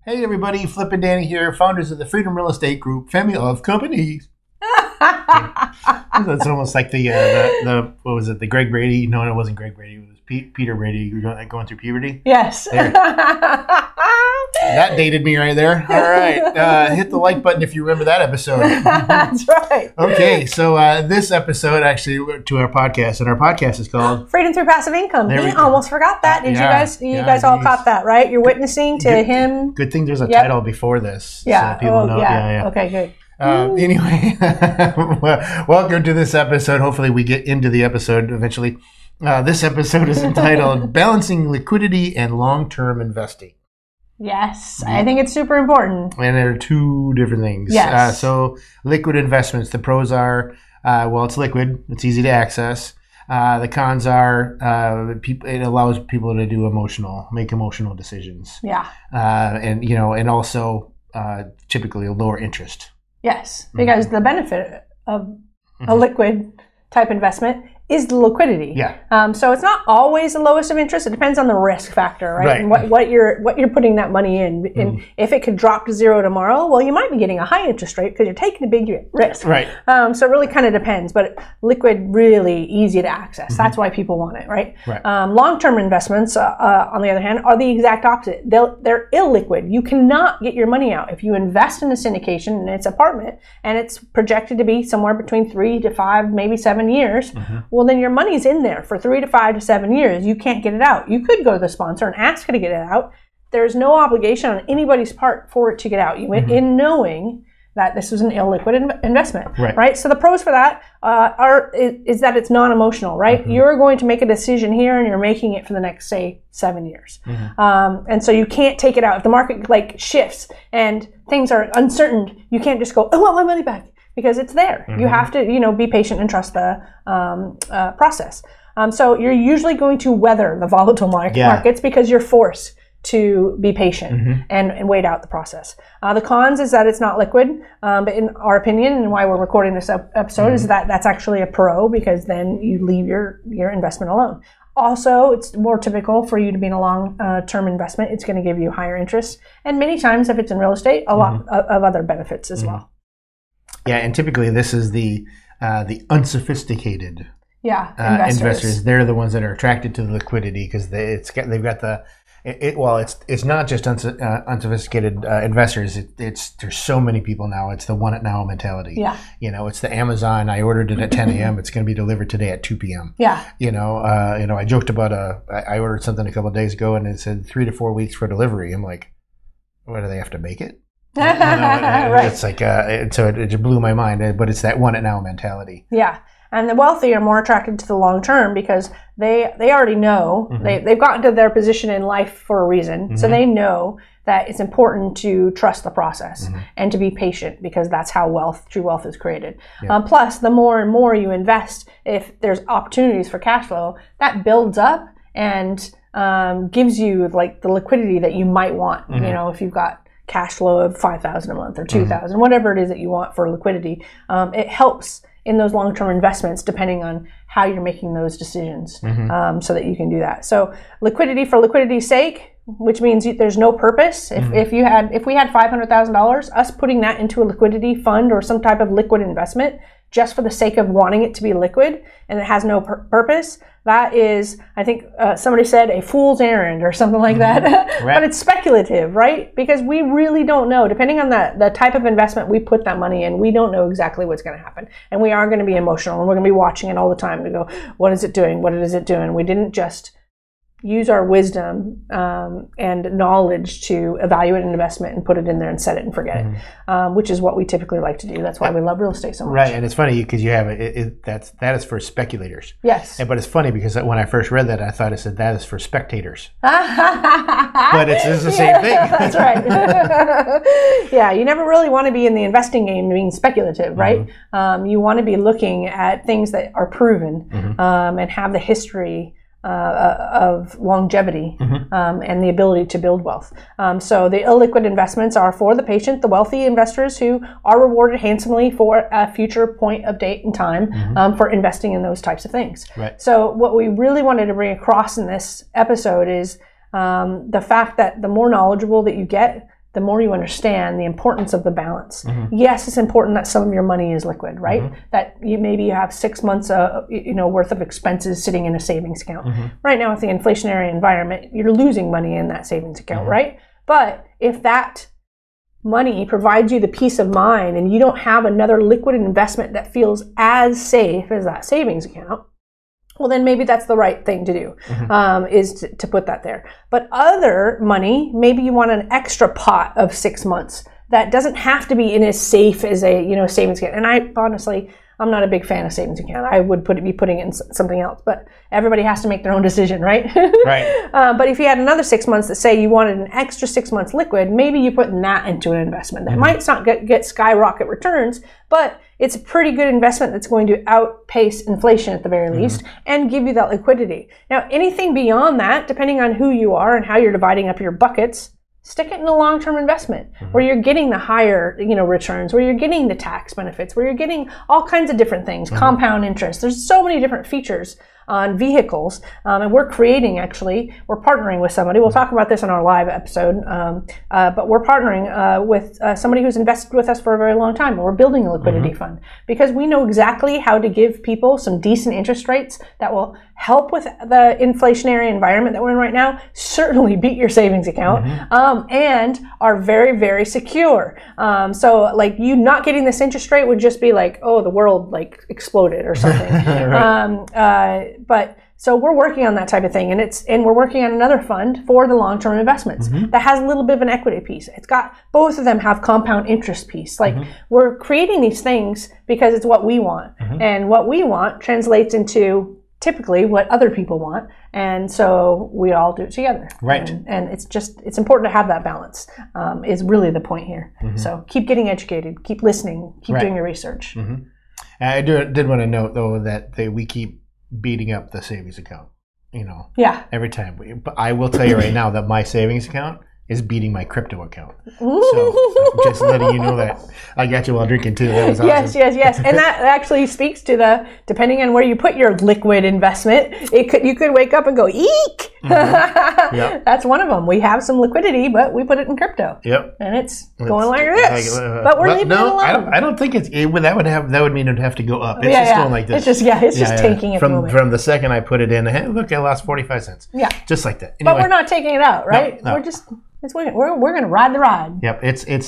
Hey everybody, Flip and Danny here, founders of the Freedom Real Estate Group, family of companies. That's almost like the what was it? The Greg Brady? No, it wasn't Greg Brady. It was Peter Brady. Going through puberty. Yes. That dated me right there. All right, hit the like button if you remember that episode. That's right. Okay, so this episode actually to our podcast, and our podcast is called Freedom Through Passive Income. There we He go. almost forgot that. Did you guys all caught that, right? You're witnessing to him. Good thing there's a title before this. Yeah. So people know. Yeah. Okay, good. Anyway, welcome to this episode. Hopefully we get into the episode eventually. This episode is entitled Balancing Liquidity and Long-Term Investing. Yes, I think it's super important. And there are two different things. Yes. So liquid investments, the pros are, it's liquid. It's easy to access. The cons are, it allows people to make emotional decisions. Yeah. And also typically a lower interest. Yes, because the benefit of a liquid type investment is the liquidity. Yeah. So it's not always the lowest of interest. It depends on the risk factor, right? And what you're putting that money in. And if it could drop to zero tomorrow, well, you might be getting a high interest rate because you're taking a big risk. Right. So it really kind of depends. But liquid, really easy to access. That's why people want it, right? Right. Long-term investments, on the other hand, are the exact opposite. They're illiquid. You cannot get your money out. If you invest in a syndication and it's apartment and it's projected to be somewhere between 3 to 5, maybe 7 years, well, then your money's in there for 3 to 5 to 7 years. You can't get it out. You could go to the sponsor and ask her to get it out. There's no obligation on anybody's part for it to get out. You went in knowing that this was an illiquid investment, right? So the pros for that is that it's non-emotional, right? You're going to make a decision here and you're making it for the next, say, 7 years. And so you can't take it out. If the market shifts and things are uncertain, you can't just go, I want my money back. Because it's there. You have to, be patient and trust the process. So you're usually going to weather the volatile markets because you're forced to be patient and wait out the process. The cons is that it's not liquid, but in our opinion, and why we're recording this episode, is that that's actually a pro because then you leave your investment alone. Also, it's more typical for you to be in a long-term investment. It's going to give you higher interest, and many times, if it's in real estate, a lot of other benefits as well. Yeah, and typically this is the unsophisticated investors. They're the ones that are attracted to the liquidity because they've got the. It's not just unsophisticated investors. There's so many people now. It's the want it now mentality. Yeah. It's the Amazon. I ordered it at 10 a.m. It's going to be delivered today at 2 p.m. Yeah. I joked about I ordered something a couple of days ago and it said 3 to 4 weeks for delivery. I'm like, what, do they have to make it? Right. It's like so it just blew my mind, but it's that want it now mentality. Yeah, and the wealthy are more attracted to the long term because they already know they've gotten to their position in life for a reason, so they know that it's important to trust the process and to be patient because that's how true wealth is created. Yeah. Plus, the more and more you invest, if there's opportunities for cash flow, that builds up and gives you like the liquidity that you might want. If you've got cash flow of $5,000 a month or $2,000, whatever it is that you want for liquidity. It helps in those long-term investments depending on how you're making those decisions so that you can do that. So liquidity for liquidity's sake, which means there's no purpose. If we had $500,000, us putting that into a liquidity fund or some type of liquid investment just for the sake of wanting it to be liquid and it has no purpose, that is, I think somebody said, a fool's errand or something like that. Right. But it's speculative, right? Because we really don't know. Depending on the type of investment we put that money in, we don't know exactly what's going to happen. And we are going to be emotional and we're going to be watching it all the time to go, what is it doing? What is it doing? We didn't just use our wisdom and knowledge to evaluate an investment and put it in there and set it and forget it, which is what we typically like to do. That's why we love real estate so much. Right, and it's funny because you have that is for speculators. Yes. But it's funny because when I first read that, I thought it said that is for spectators. But it's the same thing. That's right. Yeah, you never really want to be in the investing game being speculative, right? You want to be looking at things that are proven and have the history of longevity and the ability to build wealth. So the illiquid investments are for the patient, the wealthy investors who are rewarded handsomely for a future point of date and time for investing in those types of things. Right. So what we really wanted to bring across in this episode is the fact that the more knowledgeable that you get, the more you understand the importance of the balance. Yes, it's important that some of your money is liquid, right? That you have 6 months worth of expenses sitting in a savings account. Right now with the inflationary environment, you're losing money in that savings account, right? But if that money provides you the peace of mind and you don't have another liquid investment that feels as safe as that savings account, well, then maybe that's the right thing to do, is to put that there. But other money, maybe you want an extra pot of 6 months that doesn't have to be in as safe as a savings account. And I'm not a big fan of savings account. I would be putting it in something else, but everybody has to make their own decision, right? Right. But if you had another 6 months that say you wanted an extra 6 months liquid, maybe you put that into an investment. That might not get skyrocket returns, but it's a pretty good investment that's going to outpace inflation at the very least and give you that liquidity. Now, anything beyond that, depending on who you are and how you're dividing up your buckets, stick it in a long-term investment where you're getting the higher, returns, where you're getting the tax benefits, where you're getting all kinds of different things, compound interest. There's so many different features on vehicles, and we're partnering with somebody. We'll talk about this in our live episode, but we're partnering with somebody who's invested with us for a very long time, and we're building a liquidity fund because we know exactly how to give people some decent interest rates that will help with the inflationary environment that we're in right now, certainly beat your savings account, and are very, very secure. So like you not getting this interest rate would just be like, oh, the world like exploded or something. Right. But so we're working on that type of thing, and we're working on another fund for the long-term investments that has a little bit of an equity piece. It's got both of them have compound interest piece. Like we're creating these things because it's what we want, and what we want translates into typically what other people want, and so we all do it together. Right. And it's important to have that balance. Is really the point here. So keep getting educated, keep listening, keep doing your research. I did want to note though that we keep beating up the savings account, every time. But I will tell you right now that my savings account is beating my crypto account. So just letting you know that. I got you while drinking too. That was awesome. Yes. And that actually speaks to depending on where you put your liquid investment, you could wake up and go, eek! Yep. That's one of them. We have some liquidity, but we put it in crypto. Yep. And it's going like this. But we're leaving it alone. I don't think that would mean it'd have to go up. It's just going like this. It's just taking it from the second I put it in, hey, look, I lost 45 cents. Yeah. Just like that. Anyway, but we're not taking it out, right? No. We're going to ride the ride. Yep,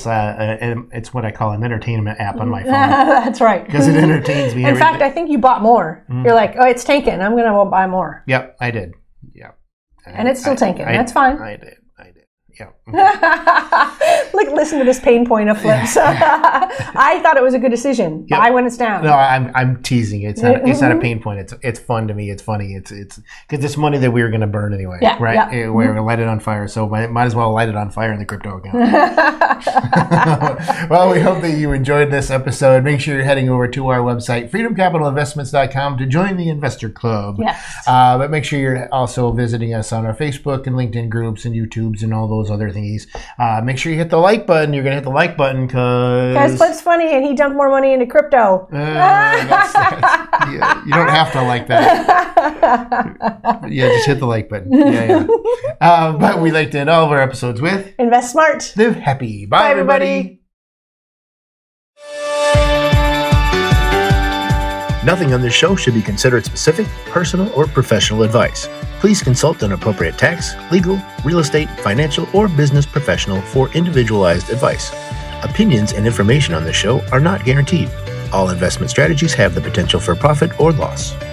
it's what I call an entertainment app on my phone. That's right. Because it entertains me. In fact, I think you bought more. You're like, oh, it's tanking. I'm going to buy more. Yep, I did. Yep. And it's still tanking. That's fine. I did. Yeah. Look, listen to this pain point of Flips. I thought it was a good decision. Buy when it's down. No, I'm teasing. It's not a pain point. It's fun to me. It's funny. It's because it's money that we were going to burn anyway, right? Yeah. We're going to light it on fire, so might as well light it on fire in the crypto account. Well, we hope that you enjoyed this episode. Make sure you're heading over to our website, freedomcapitalinvestments.com, to join the Investor Club. Yes. But make sure you're also visiting us on our Facebook and LinkedIn groups and YouTubes and all those other thingies. Make sure you hit the like button. You're going to hit the like button because Flip's funny and he dumped more money into crypto. You don't have to like that. Just hit the like button. But we like to end all of our episodes with Invest Smart. Live Happy. Bye everybody. Nothing on this show should be considered specific, personal, or professional advice. Please consult an appropriate tax, legal, real estate, financial, or business professional for individualized advice. Opinions and information on this show are not guaranteed. All investment strategies have the potential for profit or loss.